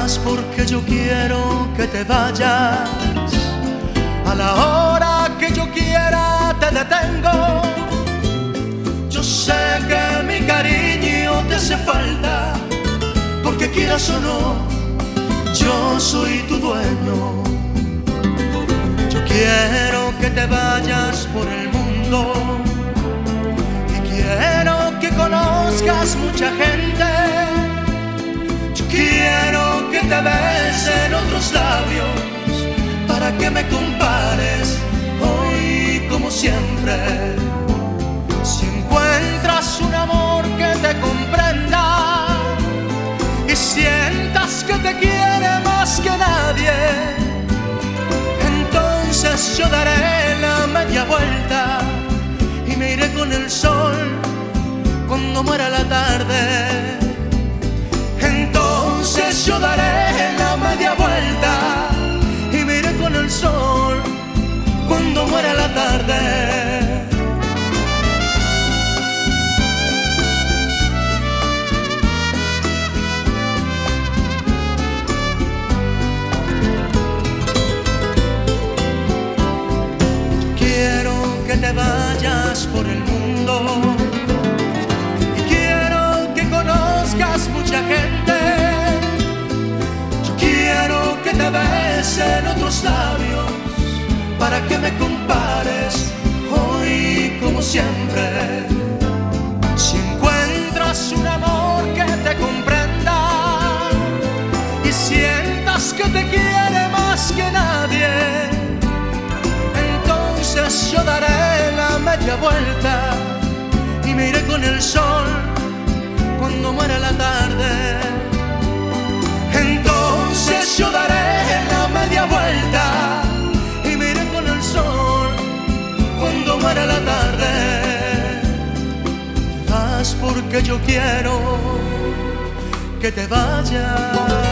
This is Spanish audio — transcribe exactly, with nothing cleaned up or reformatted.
vas porque yo quiero que te vayas. A la hora que yo quiera te detengo. Yo sé que mi cariño te hace falta, porque quieras o no, yo soy tu dueño. Yo quiero que te vayas por el mundo y quiero que conozcas mucha gente. Yo quiero que te besen otros labios para que me compares hoy como siempre. Si encuentras un amor que te comprenda y sientas que te quiere más que nadie, entonces yo daré la media vuelta y me iré con el sol cuando muera la tarde. Entonces yo daré la media vuelta y me iré con el sol cuando muera la tarde. Que te vayas por el mundo y quiero que conozcas mucha gente. Yo quiero que te besen otros labios para que me compares hoy como siempre. Si encuentras un amor que te comprenda y sientas que te quiere más que nadie, entonces yo daré la media vuelta y me iré con el sol cuando muera la tarde. Entonces yo daré la media vuelta y me iré con el sol cuando muera la tarde. Te vas porque yo quiero que te vayas.